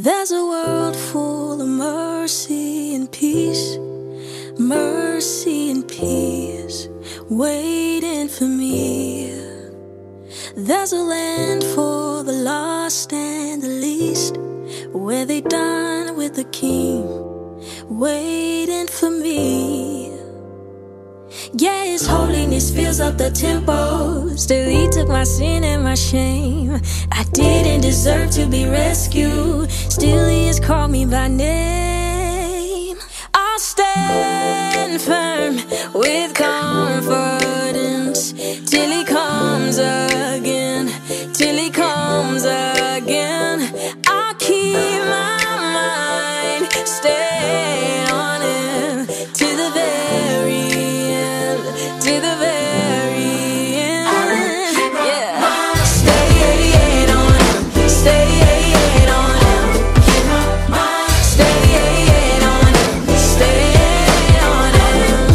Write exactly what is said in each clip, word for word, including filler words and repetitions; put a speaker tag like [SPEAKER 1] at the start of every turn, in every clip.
[SPEAKER 1] There's a world full of mercy and peace, mercy and peace waiting for me. There's a land for the lost and the least, where they dine with the King, waiting for me. Yeah, His holiness fills up the temple. Still He took my sin and my shame. I didn't deserve to be rescued. Still He has called me by name. I'll stand firm with confidence till He comes again, till He comes again. I'll keep my mind stayed on Him to the very to the very end. Yeah. Stay on Him, stay on Him, stay on Him, stay on Him,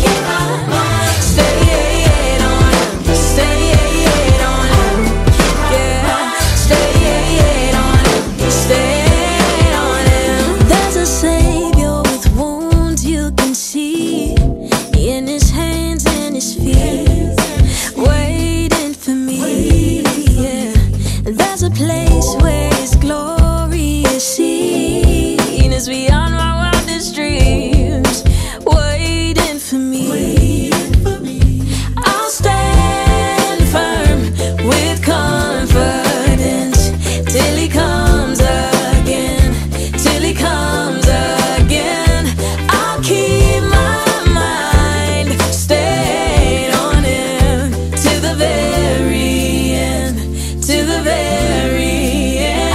[SPEAKER 1] stay on Him, stay on Him, yeah. Stay on Him, stay on Him. There's a Savior with wounds you can see in His hands and His feet, waiting for me. Yeah. There's a place where His glory is seen, is beyond my wildest dreams, waiting for me. I'll stand firm with confidence till He comes again, till He comes again. I'll keep my mind stayed on Him to the very end, to the very end.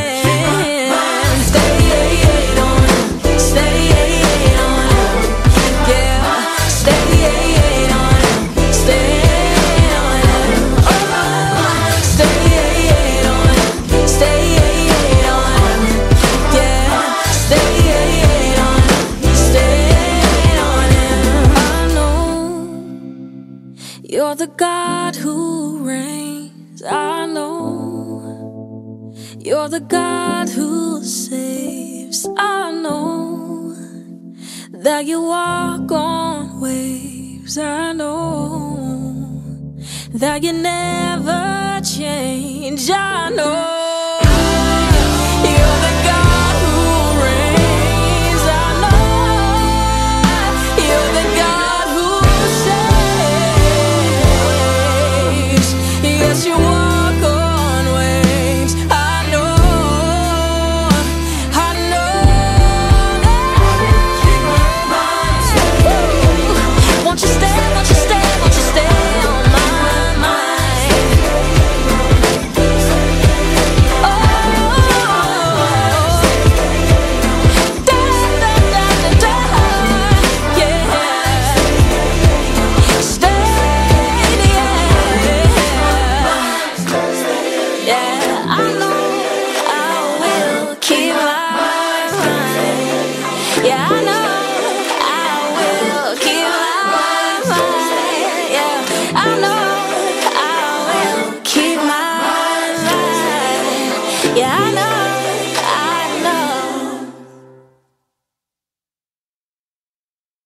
[SPEAKER 1] Stay on Him, stay on Him, yeah. Stay on Him, stay on Him, oh. Stay on Him, stay on Him, yeah. Stay on Him, stay on Him. I know You're the God who reigns. I know You're the God who saves. I know that You walk on waves. I know that You never change. I know